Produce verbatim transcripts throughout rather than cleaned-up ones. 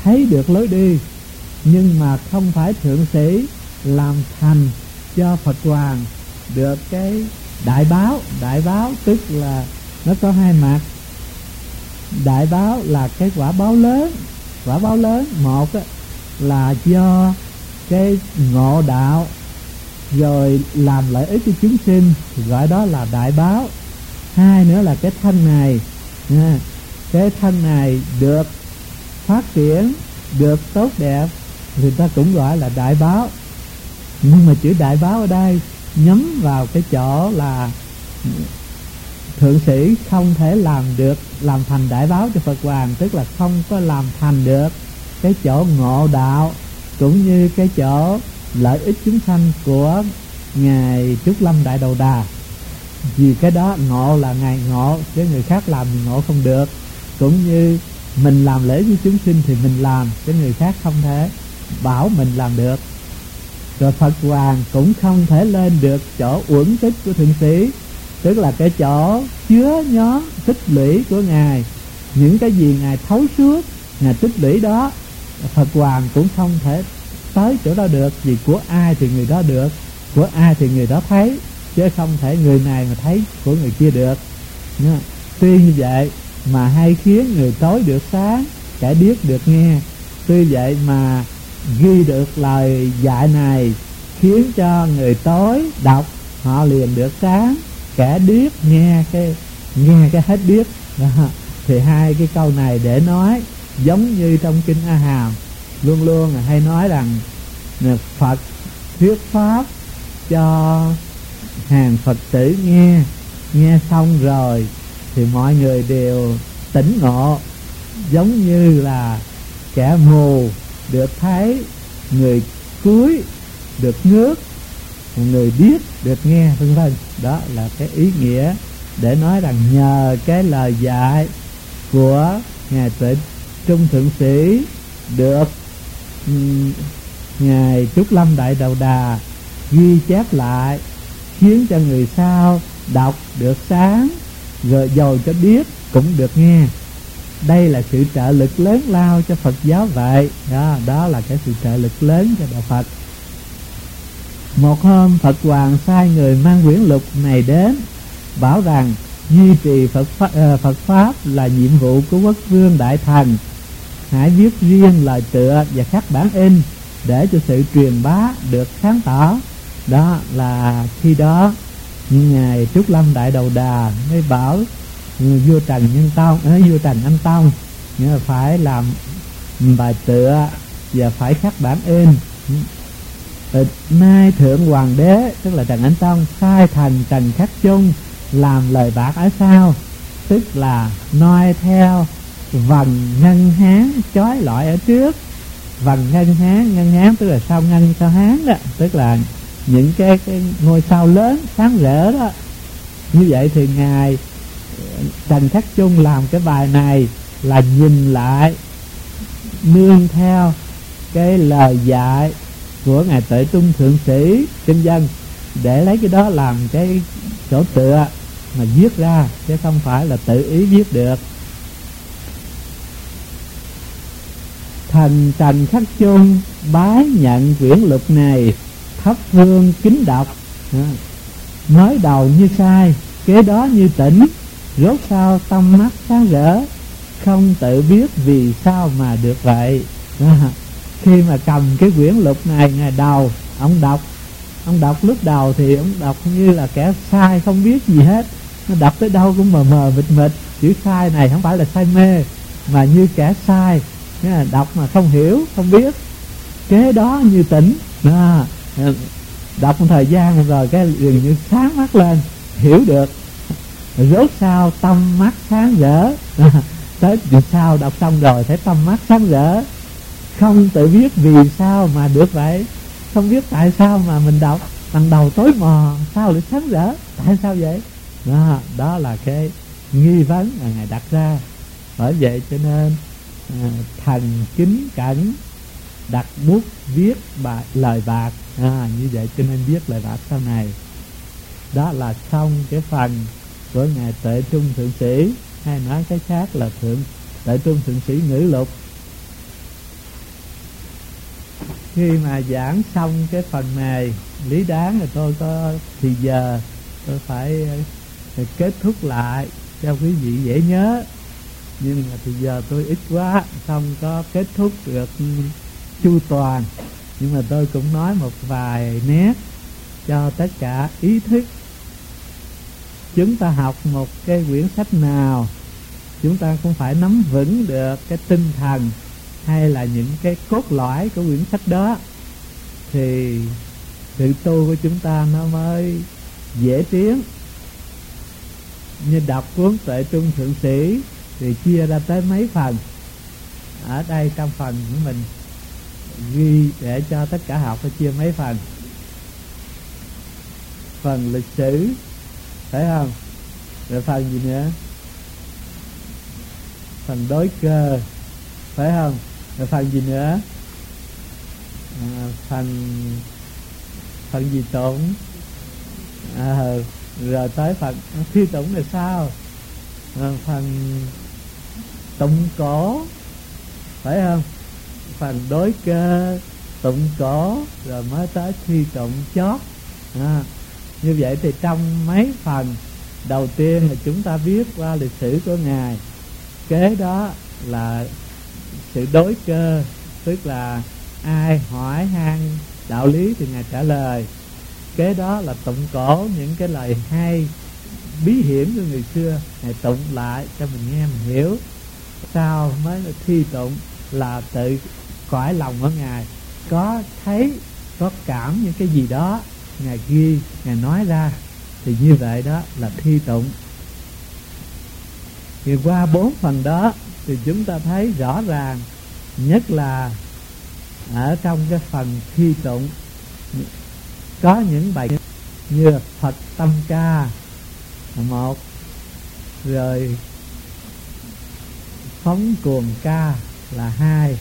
thấy được lối đi, nhưng mà không phải thượng sĩ làm thành cho Phật Hoàng được cái đại báo. Đại báo tức là nó có hai mặt. Đại báo là cái quả báo lớn. Quả báo lớn, một là do cái ngộ đạo rồi làm lợi ích cho chúng sinh, gọi đó là đại báo. Hai nữa là cái thân này, cái thân này được phát triển, được tốt đẹp, người ta cũng gọi là đại báo. Nhưng mà chữ đại báo ở đây nhắm vào cái chỗ là thượng sĩ không thể làm được, làm thành đại báo cho Phật Hoàng, tức là không có làm thành được cái chỗ ngộ đạo cũng như cái chỗ lợi ích chúng sanh của Ngài Trúc Lâm Đại Đầu Đà. Vì cái đó ngộ là Ngài ngộ, chứ người khác làm thì ngộ không được. Cũng như mình làm lễ với chúng sinh thì mình làm, chứ người khác không thể bảo mình làm được. Rồi Phật Hoàng cũng không thể lên được chỗ uẩn tích của thượng sĩ, tức là cái chỗ chứa nhóm tích lũy của Ngài. Những cái gì Ngài thấu suốt, Ngài tích lũy đó, Phật Hoàng cũng không thể tới chỗ đó được. Vì của ai thì người đó được, của ai thì người đó thấy, chứ không thể người này mà thấy của người kia được. Tuy như vậy mà hay khiến người tối được sáng, kẻ điếc được nghe. Tuy vậy mà ghi được lời dạy này khiến cho người tối đọc họ liền được sáng, kẻ điếc nghe cái nghe cái hết điếc. Đó. Thì hai cái câu này để nói giống như trong kinh A Hàm luôn luôn là hay nói rằng Phật thuyết pháp cho hàng Phật tử nghe, nghe xong rồi thì mọi người đều tỉnh ngộ, giống như là kẻ mù được thấy, người cúi được ngước, người điếc được nghe, vân vân. Đó là cái ý nghĩa để nói rằng nhờ cái lời dạy của Ngài Tuệ Trung Thượng Sĩ được um, Ngài Trúc Lâm Đại Đầu Đà ghi chép lại, khiến cho người sau đọc được sáng, rồi dầu cho điếc cũng được nghe. Đây là sự trợ lực lớn lao cho Phật giáo vậy. Đó, đó là cái sự trợ lực lớn cho Đạo Phật. Một hôm Phật Hoàng sai người mang quyển lục này đến, bảo rằng duy trì Phật Pháp, uh, Phật Pháp là nhiệm vụ của Quốc Vương Đại Thần. Hãy viết riêng lời tựa và khắc bản in để cho sự truyền bá được sáng tỏ. Đó là khi đó Ngài Trúc Lâm Đại Đầu Đà mới bảo vua Trần Nhân Tông, à, vua Trần Anh Tông nghĩa là phải làm bài tựa và phải khắc bản in. Nay Thượng Hoàng đế tức là Trần Anh Tông sai thành Trần Khắc Chung làm lời bạc ở sau, tức là noi theo vần ngân hán chói lọi ở trước. Vần ngân hán, ngân hán tức là sao ngân sao hán đó, tức là những cái, cái ngôi sao lớn sáng rỡ đó. Như vậy thì Ngài Trần Khắc Chung làm cái bài này là nhìn lại, nương theo cái lời dạy của Ngài Tuệ Trung Thượng Sĩ Kinh Dân, để lấy cái đó làm cái chỗ tựa mà viết ra, chứ không phải là tự ý viết được. Thần Trần Khắc Chung bái nhận quyển lục này, thắp hương kính đọc. Nói đầu như sai, kế đó như tỉnh, rốt sau tâm mắt sáng rỡ, không tự biết vì sao mà được vậy. À, khi mà cầm cái quyển lục này, ngày đầu ông đọc, ông đọc lúc đầu thì ông đọc như là kẻ sai không biết gì hết, nó đọc tới đâu cũng mờ mờ mịt mịt. Chữ sai này không phải là sai mê, mà như kẻ sai, nghĩa là đọc mà không hiểu không biết. Kế đó như tỉnh, à, đọc một thời gian rồi cái dường như sáng mắt lên, hiểu được. Rốt sau tâm mắt sáng rỡ, à, tới sau đọc xong rồi thấy tâm mắt sáng rỡ, không tự biết vì sao mà được vậy, không biết tại sao mà mình đọc bằng đầu tối mò sao lại sáng rỡ, tại sao vậy. Đó, đó là cái nghi vấn mà Ngài đặt ra. Bởi vậy cho nên à, thần kính cẩn đặt bút viết bài, lời bạc, à, như vậy cho nên viết lời bạc sau này. Đó là xong cái phần của Ngài Tuệ Trung Thượng Sĩ, hay nói cái khác là Thượng Tuệ Trung Thượng Sĩ Ngữ Lục. khi mà giảng xong cái phần này lý đáng là tôi có thì giờ tôi phải kết thúc lại cho quý vị dễ nhớ, nhưng mà thì giờ tôi ít quá không có kết thúc được chu toàn. Nhưng mà tôi cũng nói một vài nét cho tất cả ý thức. Chúng ta học một cái quyển sách nào, chúng ta cũng phải nắm vững được cái tinh thần hay là những cái cốt lõi của quyển sách đó, thì sự tu của chúng ta nó mới dễ tiến. Như đọc cuốn Tuệ Trung Thượng Sĩ thì chia ra tới mấy phần. Ở đây trong phần của mình ghi để cho tất cả học phải chia mấy phần. Phần lịch sử, phải không? Rồi phần gì nữa? Phần đối cơ, phải không? Rồi phần gì nữa? À, phần phần gì tụng? À, rồi tới phần thi tụng là sao? À, phần tụng cổ, phải không? Phần đối cơ, tụng cổ, rồi mới tới thi tụng chót. À, như vậy thì trong mấy phần đầu tiên là chúng ta biết qua lịch sử của Ngài, kế đó là sự đối cơ, tức là ai hỏi han đạo lý thì Ngài trả lời. Kế đó là tụng cổ, những cái lời hay bí hiểm của người xưa Ngài tụng lại cho mình nghe mình hiểu. Sau mới là thi tụng, là tự cõi lòng của Ngài có thấy, có cảm những cái gì đó Ngài ghi, Ngài nói ra, thì như vậy đó là thi tụng. Thì qua bốn phần đó thì chúng ta thấy rõ ràng, nhất là ở trong cái phần thi tụng có những bài như Phật Tâm Ca là một, rồi Phóng Cuồng Ca là hai,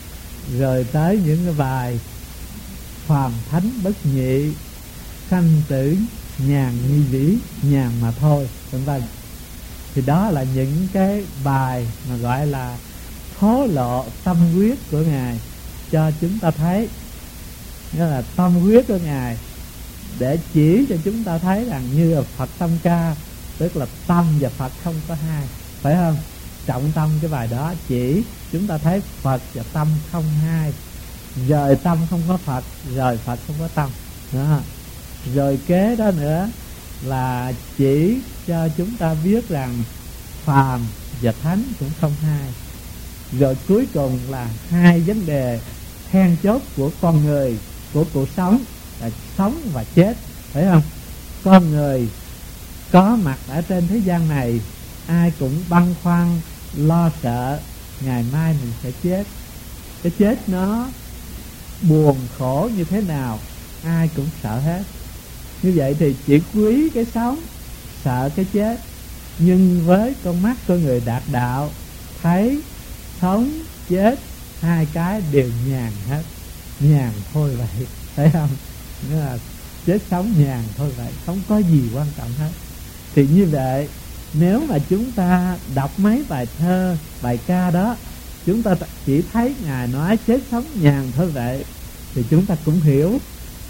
rồi tới những cái bài Phàm Thánh Bất Nhị, Sanh Tử Nhàn Nhi Vĩ, nhàn mà thôi, vân vân. Thì đó là những cái bài mà gọi là thố lộ tâm huyết của Ngài cho chúng ta thấy. Đó là tâm huyết của Ngài để chỉ cho chúng ta thấy rằng như là Phật Tâm Ca, tức là tâm và Phật không có hai, phải không? Trọng tâm cái bài đó chỉ chúng ta thấy Phật và tâm không hai, rời tâm không có Phật, rời Phật không có tâm đó. Rồi kế đó nữa là chỉ cho chúng ta biết rằng phàm và thánh cũng không hai. Rồi cuối cùng là hai vấn đề then chốt của con người, của cuộc sống, là sống và chết, phải không? Con người có mặt ở trên thế gian này, ai cũng băn khoăn lo sợ ngày mai mình sẽ chết. Cái chết nó buồn khổ như thế nào ai cũng sợ hết. Như vậy thì chỉ quý cái sống, sợ cái chết. Nhưng với con mắt của người đạt đạo, thấy sống chết hai cái đều nhàn hết, nhàn thôi vậy, thấy không? Nghĩa là chết sống nhàn thôi vậy, không có gì quan trọng hết. Thì như vậy, nếu mà chúng ta đọc mấy bài thơ, bài ca đó, chúng ta chỉ thấy Ngài nói chết sống nhàn thôi vậy, thì chúng ta cũng hiểu.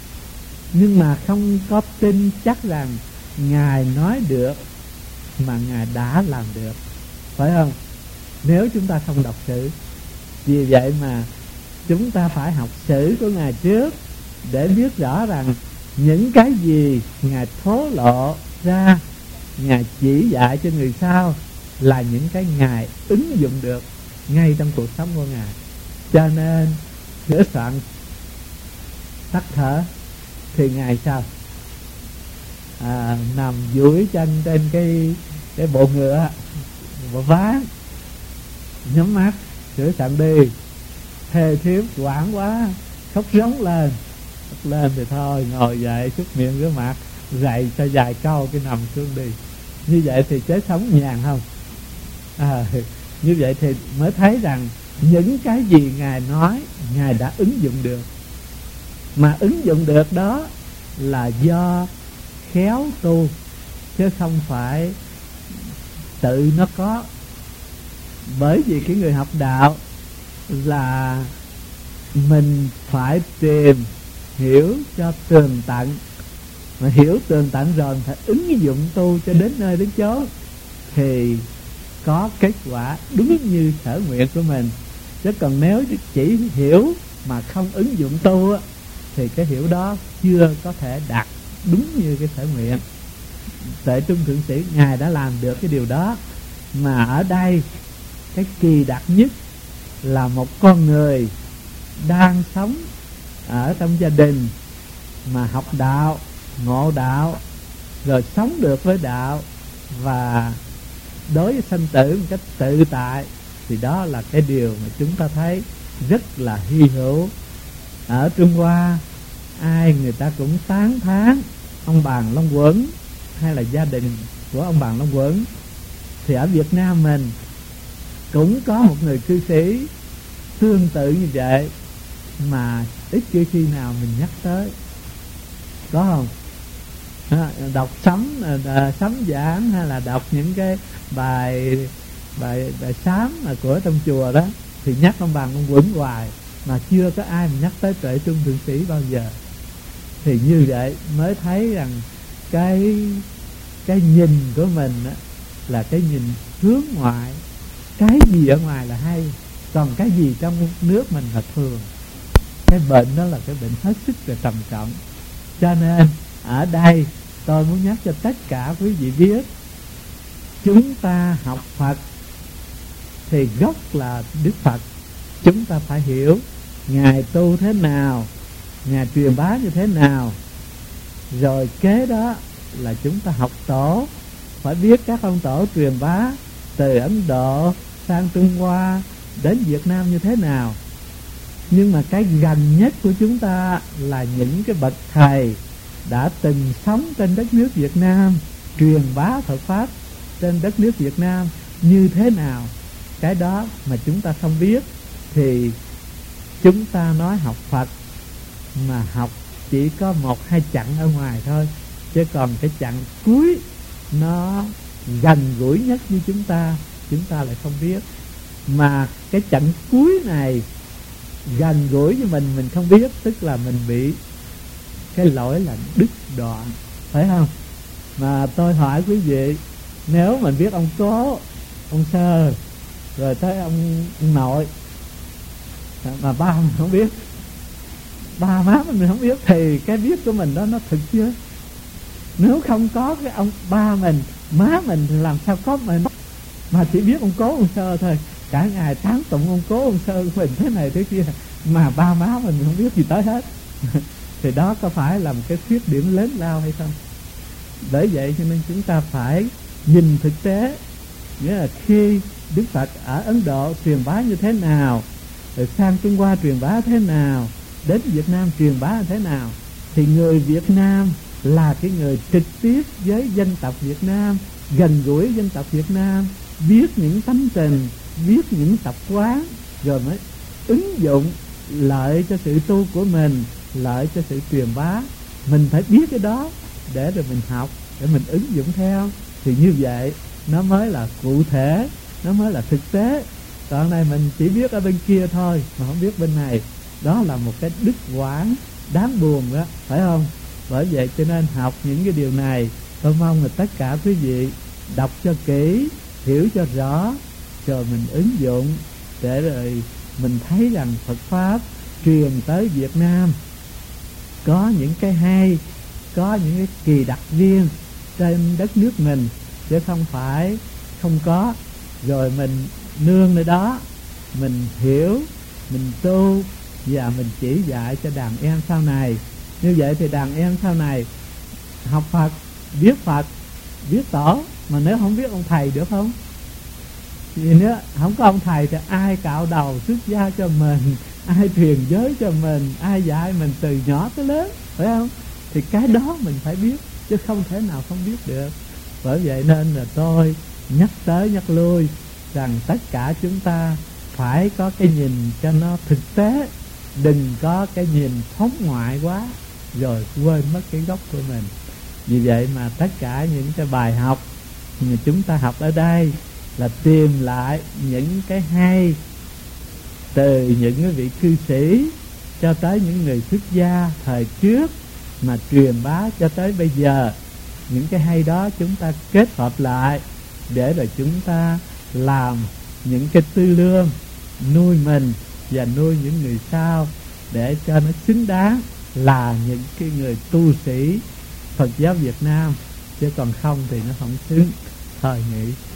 Nhưng mà không có tin chắc rằng Ngài nói được mà Ngài đã làm được, phải không? Nếu chúng ta không đọc sử. Vì vậy mà chúng ta phải học sử của Ngài trước, để biết rõ rằng những cái gì Ngài thố lộ ra, Ngài chỉ dạy cho người sau là những cái Ngài ứng dụng được ngay trong cuộc sống của Ngài. Cho nên sửa soạn tắt thở thì Ngài sao? À, nằm duỗi chân trên cái cái bộ ngựa, bộ ván, nhắm mắt sửa soạn đi. Thê thiếp quảng quá, khóc rống lên, khóc lên thì thôi, ngồi dậy xúc miệng rửa mặt, dậy cho vài câu cái nằm xuống đi. Như vậy thì chết sống nhàn không? À, như vậy thì mới thấy rằng những cái gì Ngài nói Ngài đã ứng dụng được. Mà ứng dụng được đó là do khéo tu, chứ không phải tự nó có. Bởi vì cái người học đạo là mình phải tìm hiểu cho tường tận, mà hiểu tường tận rồi mình phải ứng dụng tu cho đến nơi đến chốn thì có kết quả đúng như sở nguyện của mình. Chứ còn nếu chỉ hiểu mà không ứng dụng tu á, thì cái hiểu đó chưa có thể đạt đúng như cái sở nguyện. Tuệ Trung Thượng Sĩ Ngài đã làm được cái điều đó. Mà ở đây cái kỳ đặc nhất là một con người đang sống ở trong gia đình mà học đạo, ngộ đạo, rồi sống được với đạo và đối với sanh tử một cách tự tại, thì đó là cái điều mà chúng ta thấy rất là hy hữu. Ở Trung Hoa ai người ta cũng tán thán ông Bàn Long Quẩn hay là gia đình của ông Bàn Long Quẩn. Thì ở Việt Nam mình cũng có một người cư sĩ tương tự như vậy, mà ít khi khi nào mình nhắc tới, có không? À, đọc sấm à, sấm giảng hay là đọc những cái bài bài bài sám của trong chùa đó thì nhắc ông Bàn ông Quẩn hoài, mà chưa có ai mà nhắc tới Tuệ Trung Thượng Sĩ bao giờ. Thì như vậy mới thấy rằng cái cái nhìn của mình á, là cái nhìn hướng ngoại. Cái gì ở ngoài là hay, còn cái gì trong nước mình là thường. Cái bệnh đó là cái bệnh hết sức là trầm trọng. Cho nên ở đây tôi muốn nhắc cho tất cả quý vị biết, chúng ta học Phật thì gốc là Đức Phật. Chúng ta phải hiểu Ngài tu thế nào, Ngài truyền bá như thế nào. Rồi kế đó là chúng ta học tổ, phải biết các ông tổ truyền bá từ Ấn Độ sang Trung Hoa đến Việt Nam như thế nào. Nhưng mà cái gần nhất của chúng ta là những cái bậc thầy đã từng sống trên đất nước Việt Nam, truyền bá Phật Pháp trên đất nước Việt Nam như thế nào. Cái đó mà chúng ta không biết thì chúng ta nói học Phật mà học chỉ có một hai chặng ở ngoài thôi, chứ còn cái chặng cuối nó gần gũi nhất như chúng ta, chúng ta lại không biết. Mà cái chặng cuối này gần gũi với mình, mình không biết, tức là mình bị cái lỗi là đứt đoạn, phải không? Mà tôi hỏi quý vị, nếu mình biết ông Cố, ông Sơ, rồi tới ông, ông nội, mà ba mình không biết, ba má mình không biết, thì cái biết của mình đó nó thực chưa? Nếu không có cái ông ba mình, má mình thì làm sao có mình? Mà chỉ biết ông Cố, ông Sơ thôi, cả ngày tán tụng ông Cố, ông Sơ của mình thế này thế kia, mà ba má mình không biết gì tới hết. Thì đó có phải là một cái khuyết điểm lớn lao hay không? Bởi vậy cho nên chúng ta phải nhìn thực tế, nghĩa là khi Đức Phật ở Ấn Độ truyền bá như thế nào, rồi sang Trung Hoa truyền bá thế nào, đến Việt Nam truyền bá như thế nào, thì người Việt Nam là cái người trực tiếp với dân tộc Việt Nam, gần gũi dân tộc Việt Nam, biết những tánh tình, biết những tập quán, rồi mới ứng dụng lợi cho sự tu của mình, lợi cho sự truyền bá. Mình phải biết cái đó để rồi mình học, để mình ứng dụng theo. Thì như vậy nó mới là cụ thể, nó mới là thực tế. Còn này mình chỉ biết ở bên kia thôi mà không biết bên này, đó là một cái đứt quãng đáng buồn đó, phải không? Bởi vậy cho nên học những cái điều này, tôi mong là tất cả quý vị đọc cho kỹ, hiểu cho rõ, rồi mình ứng dụng, để rồi mình thấy rằng Phật Pháp truyền tới Việt Nam có những cái hay, có những cái kỳ đặc riêng trên đất nước mình, chứ không phải không có. Rồi mình nương nơi đó, mình hiểu, mình tu và mình chỉ dạy cho đàn em sau này. Như vậy thì đàn em sau này học Phật, biết Phật, biết tổ, mà nếu không biết ông thầy được không? Vì nếu không có ông thầy thì ai cạo đầu xuất gia cho mình, ai truyền giới cho mình, ai dạy mình từ nhỏ tới lớn, phải không? Thì cái đó mình phải biết, chứ không thể nào không biết được. Bởi vậy nên là tôi nhắc tới nhắc lui rằng tất cả chúng ta phải có cái nhìn cho nó thực tế, đừng có cái nhìn phóng ngoại quá rồi quên mất cái gốc của mình. Vì vậy mà tất cả những cái bài học mà chúng ta học ở đây là tìm lại những cái hay từ những cái vị cư sĩ cho tới những người xuất gia thời trước mà truyền bá cho tới bây giờ. Những cái hay đó chúng ta kết hợp lại để rồi chúng ta làm những cái tư lương nuôi mình và nuôi những người sau, để cho nó xứng đáng là những cái người tu sĩ Phật giáo Việt Nam, chứ còn không thì nó không xứng. Thời nghĩ